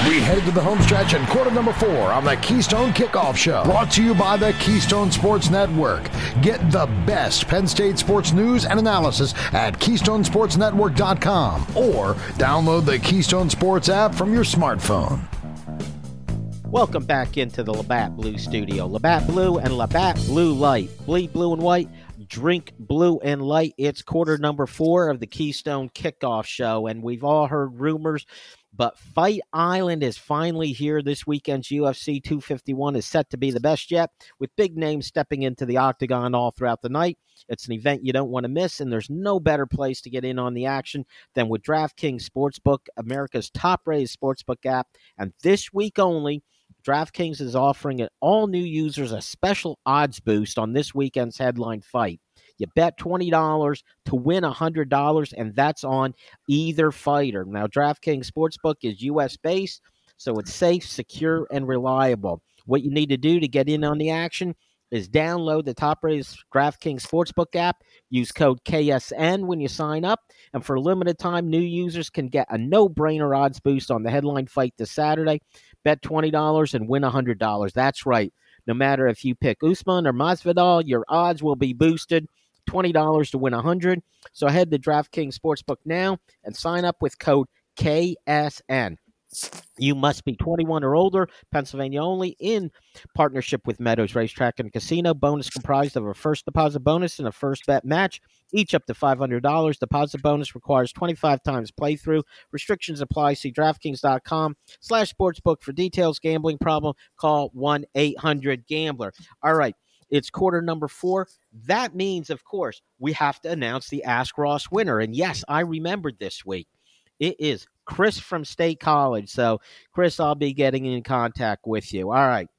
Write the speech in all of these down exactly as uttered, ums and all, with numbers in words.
We head to the home stretch in quarter number four on the Keystone Kickoff Show. Brought to you by the Keystone Sports Network. Get the best Penn State sports news and analysis at keystone sports network dot com or download the Keystone Sports app from your smartphone. Welcome back into the Labatt Blue Studio. Labatt Blue and Labatt Blue Light. Bleed blue and white. Drink blue and light. It's quarter number four of the Keystone Kickoff Show, and we've all heard rumors, but Fight Island is finally here. This weekend's U F C two fifty-one is set to be the best yet, with big names stepping into the octagon all throughout the night. It's an event you don't want to miss, and there's no better place to get in on the action than with DraftKings Sportsbook, America's top-rated sportsbook app. And this week only, DraftKings is offering all new users a special odds boost on this weekend's headline fight. You bet twenty dollars to win one hundred dollars, and that's on either fighter. Now, DraftKings Sportsbook is U S-based, so it's safe, secure, and reliable. What you need to do to get in on the action is download the top-rated DraftKings Sportsbook app, use code K S N when you sign up, and for a limited time, new users can get a no-brainer odds boost on the headline fight this Saturday. Bet twenty dollars and win one hundred dollars. That's right. No matter if you pick Usman or Masvidal, your odds will be boosted. twenty dollars to win one hundred dollars. So head to DraftKings Sportsbook now and sign up with code K S N. You must be twenty-one or older, Pennsylvania only, in partnership with Meadows Racetrack and Casino. Bonus comprised of a first deposit bonus and a first bet match, each up to five hundred dollars. Deposit bonus requires twenty-five times playthrough. Restrictions apply. See DraftKings.com slash sportsbook for details. Gambling problem? Call one eight hundred gambler. All right. It's quarter number four. That means, of course, we have to announce the Ask Ross winner. And yes, I remembered this week. It is Chris from State College. So, Chris, I'll be getting in contact with you. All right.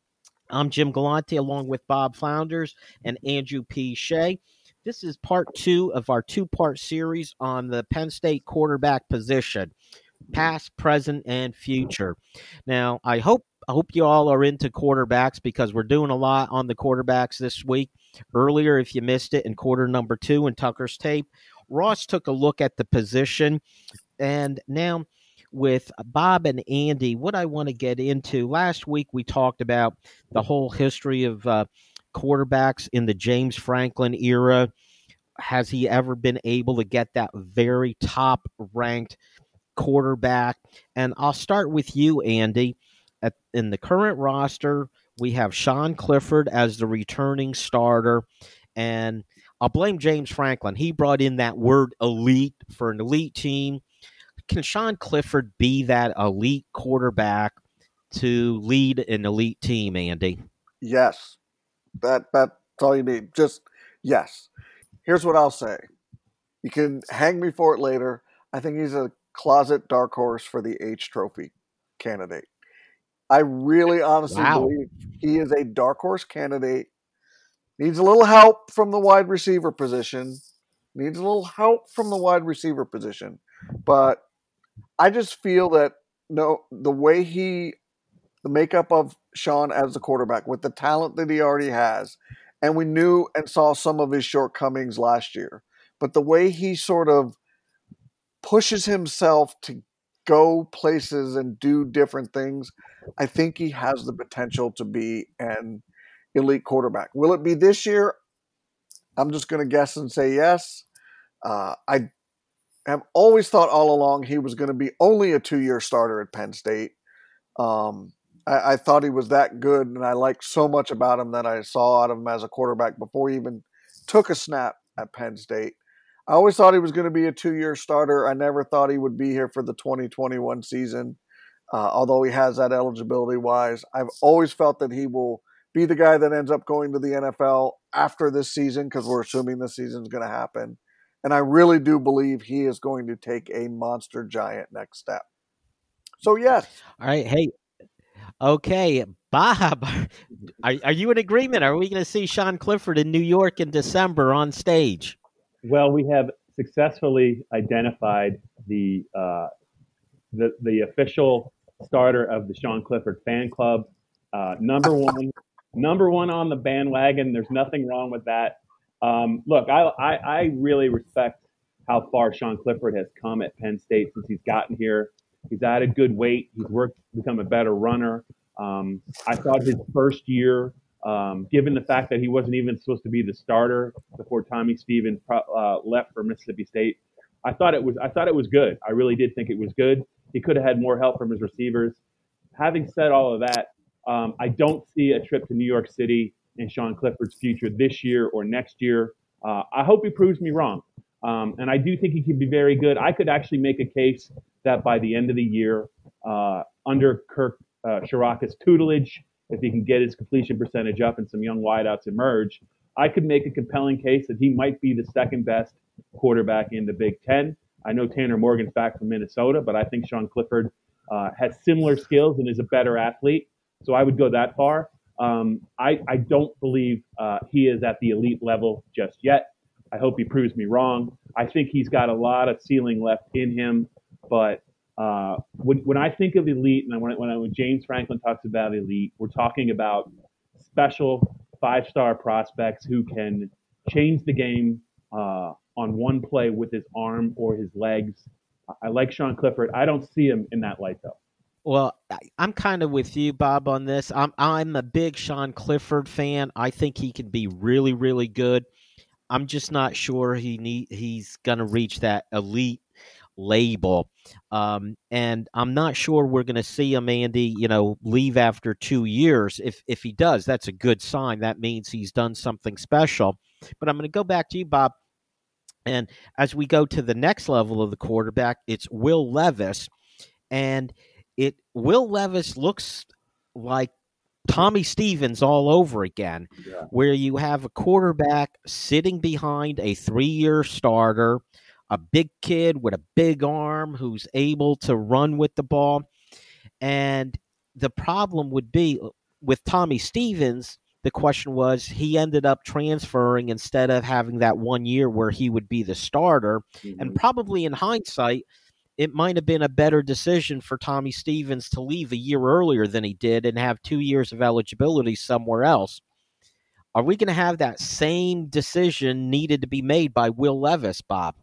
I'm Jim Galante along with Bob Flounders and Andrew P. Shea. This is part two of our two-part series on the Penn State quarterback position, past, present, and future. Now, I hope I hope you all are into quarterbacks because we're doing a lot on the quarterbacks this week. Earlier, if you missed it, in quarter number two in Tucker's tape, Ross took a look at the position. And now with Bob and Andy, what I want to get into, last week we talked about the whole history of uh, quarterbacks in the James Franklin era. Has he ever been able to get that very top-ranked quarterback? And I'll start with you, Andy. At, in the current roster, we have Sean Clifford as the returning starter, and I'll blame James Franklin. He brought in that word elite for an elite team. Can Sean Clifford be that elite quarterback to lead an elite team, Andy? Yes. That That's all you need. Just yes. Here's what I'll say. You can hang me for it later. I think he's a closet dark horse for the H Trophy candidate. I really honestly wow. believe he is a dark horse candidate. Needs a little help from the wide receiver position. Needs a little help from the wide receiver position. But I just feel that no, the way he, the makeup of Sean as the quarterback, with the talent that he already has, and we knew and saw some of his shortcomings last year, but the way he sort of pushes himself to go places and do different things, I think he has the potential to be an elite quarterback. Will it be this year? I'm just going to guess and say yes. Uh, I have always thought all along he was going to be only a two-year starter at Penn State. Um, I, I thought he was that good, and I liked so much about him that I saw out of him as a quarterback before he even took a snap at Penn State. I always thought he was going to be a two-year starter. I never thought he would be here for the twenty twenty-one season, uh, although he has that eligibility-wise. I've always felt that he will be the guy that ends up going to the N F L after this season, because we're assuming this season is going to happen. And I really do believe he is going to take a monster giant next step. So, yes. All right. Hey, okay. Bob, are, are you in agreement? Are we going to see Sean Clifford in New York in December on stage? Well, we have successfully identified the uh, the, the official starter of the Sean Clifford fan club. Uh, number one, number one on the bandwagon. There's nothing wrong with that. Um, look, I, I, I really respect how far Sean Clifford has come at Penn State since he's gotten here. He's added good weight. He's worked to become a better runner. Um, I thought his first year, um, given the fact that he wasn't even supposed to be the starter before Tommy Stevens uh, left for Mississippi State, I thought it was I thought it was good. I really did think it was good. He could have had more help from his receivers. Having said all of that, um, I don't see a trip to New York City in Sean Clifford's future this year or next year. Uh, I hope he proves me wrong. Um, and I do think he can be very good. I could actually make a case that by the end of the year, uh, under Kirk uh, Ciarrocca's tutelage, if he can get his completion percentage up and some young wideouts emerge, I could make a compelling case that he might be the second best quarterback in the Big Ten. I know Tanner Morgan's back from Minnesota, but I think Sean Clifford uh, has similar skills and is a better athlete. So I would go that far. Um, I, I don't believe uh, he is at the elite level just yet. I hope he proves me wrong. I think he's got a lot of ceiling left in him. But uh, when, when I think of elite, and when, when, I, when James Franklin talks about elite, we're talking about special five-star prospects who can change the game uh, on one play with his arm or his legs. I like Sean Clifford. I don't see him in that light, though. Well, I'm kind of with you, Bob, on this. I'm I'm a big Sean Clifford fan. I think he can be really, really good. I'm just not sure he need he's going to reach that elite label. Um, and I'm not sure we're going to see him, Andy, you know, leave after two years. If if he does, that's a good sign. That means he's done something special. But I'm going to go back to you, Bob. And as we go to the next level of the quarterback, it's Will Levis. And it Will Levis looks like Tommy Stevens all over again, yeah. Where you have a quarterback sitting behind a three-year starter, a big kid with a big arm who's able to run with the ball. And the problem would be with Tommy Stevens, the question was he ended up transferring instead of having that one year where he would be the starter. Mm-hmm. And probably in hindsight, it might have been a better decision for Tommy Stevens to leave a year earlier than he did and have two years of eligibility somewhere else. Are we going to have that same decision needed to be made by Will Levis, Bob?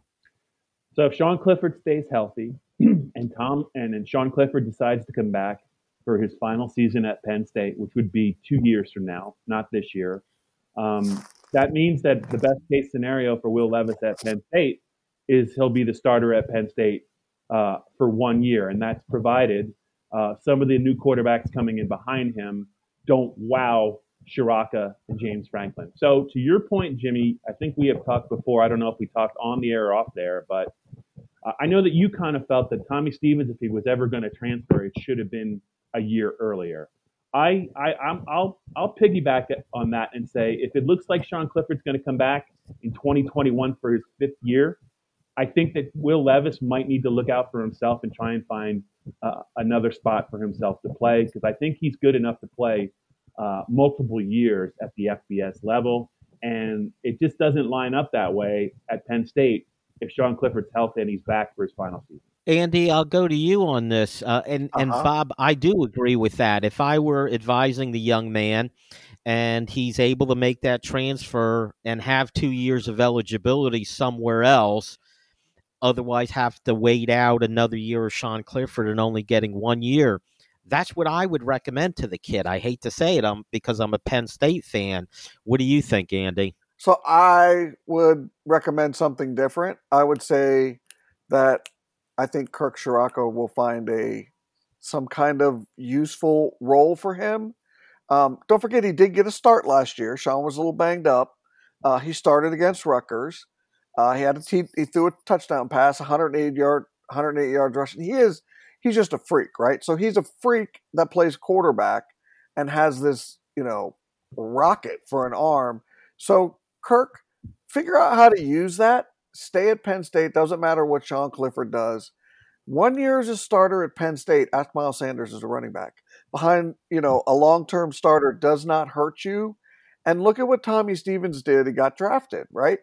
So if Sean Clifford stays healthy and Tom and, and Sean Clifford decides to come back for his final season at Penn State, which would be two years from now, not this year, um, that means that the best case scenario for Will Levis at Penn State is he'll be the starter at Penn State Uh, for one year, and that's provided uh, some of the new quarterbacks coming in behind him don't wow Ciarrocca and James Franklin. So to your point, Jimmy, I think we have talked before. I don't know if we talked on the air or off there, but uh, I know that you kind of felt that Tommy Stevens, if he was ever going to transfer, it should have been a year earlier. I, I, I'm, I'll, I'll piggyback on that and say if it looks like Sean Clifford's going to come back in twenty twenty-one for his fifth year, I think that Will Levis might need to look out for himself and try and find uh, another spot for himself to play, because I think he's good enough to play uh, multiple years at the F B S level. And it just doesn't line up that way at Penn State if Sean Clifford's healthy and he's back for his final season. Andy, I'll go to you on this. Uh, and, uh-huh. and Bob, I do agree with that. If I were advising the young man and he's able to make that transfer and have two years of eligibility somewhere else, otherwise have to wait out another year of Sean Clifford and only getting one year, that's what I would recommend to the kid. I hate to say it um, because I'm a Penn State fan. What do you think, Andy? So I would recommend something different. I would say that I think Kirk Ciarrocca will find a some kind of useful role for him. Um, don't forget, he did get a start last year. Sean was a little banged up. Uh, he started against Rutgers. Uh, he had a t- he threw a touchdown pass, one hundred eight yard, one hundred eight yards rushing. He is he's just a freak, right? So he's a freak that plays quarterback and has this, you know, rocket for an arm. So Kirk, figure out how to use that. Stay at Penn State. Doesn't matter what Sean Clifford does. One year as a starter at Penn State, ask Miles Sanders as a running back. Behind, you know, a long-term starter does not hurt you. And look at what Tommy Stevens did. He got drafted, right?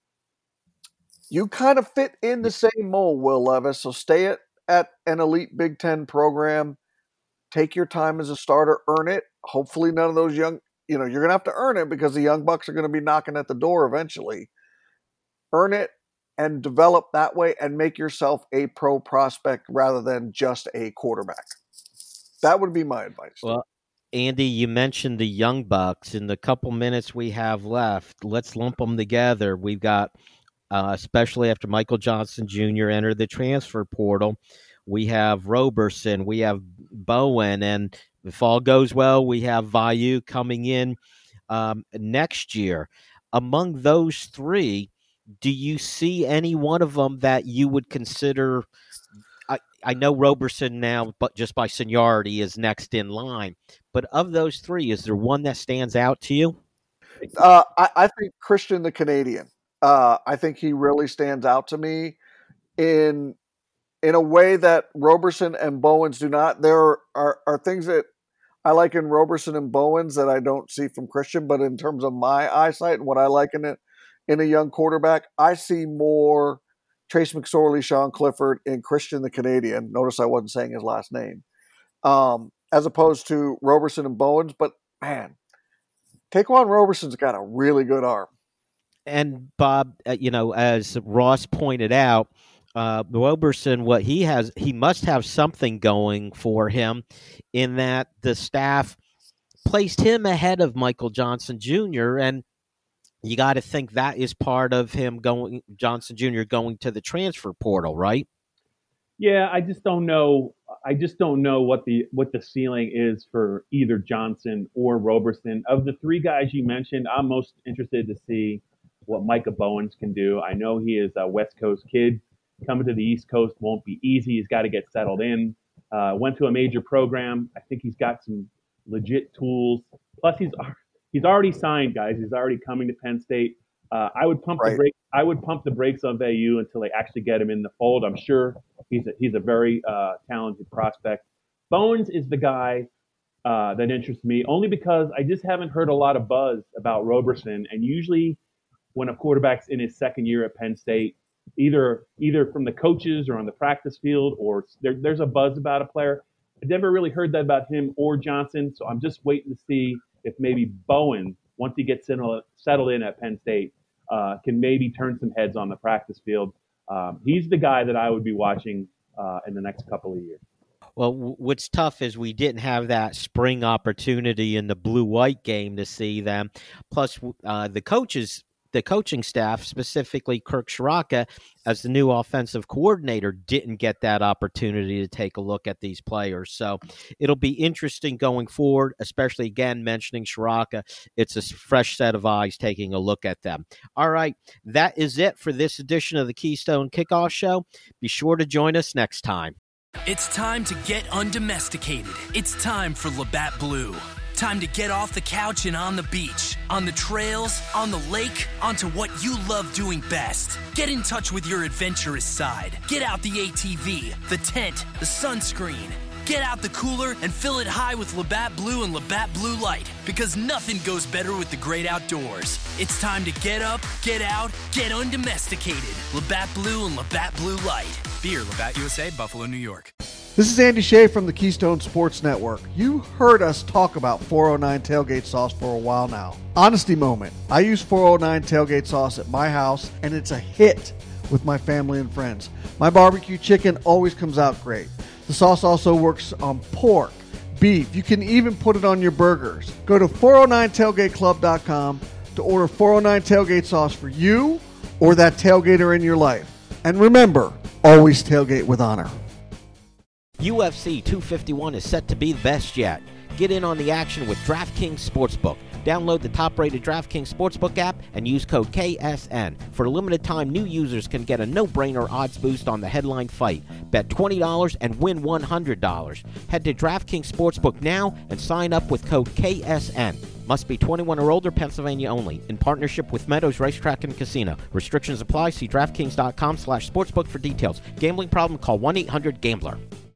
You kind of fit in the same mold, Will Levis, so stay at, at an elite Big Ten program. Take your time as a starter, earn it. Hopefully none of those young, you know, you're going to have to earn it because the young bucks are going to be knocking at the door eventually. Earn it, and develop that way and make yourself a pro prospect rather than just a quarterback. That would be my advice. Well, Andy, you mentioned the Young Bucks. In the couple minutes we have left, let's lump them together. We've got, uh, especially after Michael Johnson Junior entered the transfer portal, we have Roberson, we have Bowen, and if all goes well, we have Vayu coming in um, next year. Among those three, do you see any one of them that you would consider? I, I know Roberson now, but just by seniority, is next in line. But of those three, is there one that stands out to you? Uh, I, I think Christian the Canadian. Uh, I think he really stands out to me in in a way that Roberson and Bowens do not. There are, are things that I like in Roberson and Bowens that I don't see from Christian, but in terms of my eyesight and what I like in it in a young quarterback, I see more Trace McSorley, Sean Clifford, and Christian the Canadian. Notice I wasn't saying his last name, um, as opposed to Roberson and Bowens. But man, Taquan Roberson's got a really good arm. And Bob, uh, you know, as Ross pointed out, uh, Roberson, what he has, he must have something going for him in that the staff placed him ahead of Michael Johnson Junior And you got to think that is part of him going, Johnson Junior going to the transfer portal, right? Yeah, I just don't know. I just don't know what the what the ceiling is for either Johnson or Roberson. Of the three guys you mentioned, I'm most interested to see what Micah Bowens can do. I know he is a West Coast kid. Coming to the East Coast won't be easy. He's got to get settled in. Uh, went to a major program. I think he's got some legit tools. Plus, he's he's already signed, guys. He's already coming to Penn State. Uh, I would pump Right. the brake. I would pump the brakes on V U until they actually get him in the fold. I'm sure he's a, he's a very uh, talented prospect. Bowens is the guy uh, that interests me only because I just haven't heard a lot of buzz about Roberson. And usually, when a quarterback's in his second year at Penn State, either either from the coaches or on the practice field, or there, there's a buzz about a player. I never really heard that about him or Johnson. So I'm just waiting to see if maybe Bowen, once he gets settled, settled in at Penn State, uh, can maybe turn some heads on the practice field. Um, he's the guy that I would be watching uh, in the next couple of years. Well, w- what's tough is we didn't have that spring opportunity in the blue-white game to see them. Plus, uh, the coaches, the coaching staff, specifically Kirk Ciarrocca, as the new offensive coordinator, didn't get that opportunity to take a look at these players. So it'll be interesting going forward, especially, again, mentioning Ciarrocca. It's a fresh set of eyes taking a look at them. All right, that is it for this edition of the Keystone Kickoff Show. Be sure to join us next time. It's time to get undomesticated. It's time for Labatt Blue. Time to get off the couch and on the beach, on the trails, on the lake, onto what you love doing best. Get in touch with your adventurous side. Get out the A T V, the tent, the sunscreen. Get out the cooler and fill it high with Labatt Blue and Labatt Blue Light, because nothing goes better with the great outdoors. It's time to get up, get out, get undomesticated. Labatt Blue and Labatt Blue Light. Beer, Labatt U S A, Buffalo, New York. This is Andy Shea from the Keystone Sports Network. You heard us talk about four oh nine Tailgate Sauce for a while now. Honesty moment. I use four oh nine Tailgate Sauce at my house, and it's a hit with my family and friends. My barbecue chicken always comes out great. The sauce also works on pork, beef. You can even put it on your burgers. Go to four oh nine tailgate club dot com to order four oh nine Tailgate Sauce for you or that tailgater in your life. And remember, always tailgate with honor. U F C two fifty-one is set to be the best yet. Get in on the action with DraftKings Sportsbook. Download the top-rated DraftKings Sportsbook app and use code K S N. For a limited time, new users can get a no-brainer odds boost on the headline fight. Bet twenty dollars and win one hundred dollars. Head to DraftKings Sportsbook now and sign up with code K S N. Must be twenty-one or older, Pennsylvania only. In partnership with Meadows Racetrack and Casino. Restrictions apply. See DraftKings dot com slash sportsbook for details. Gambling problem? Call one eight hundred gambler.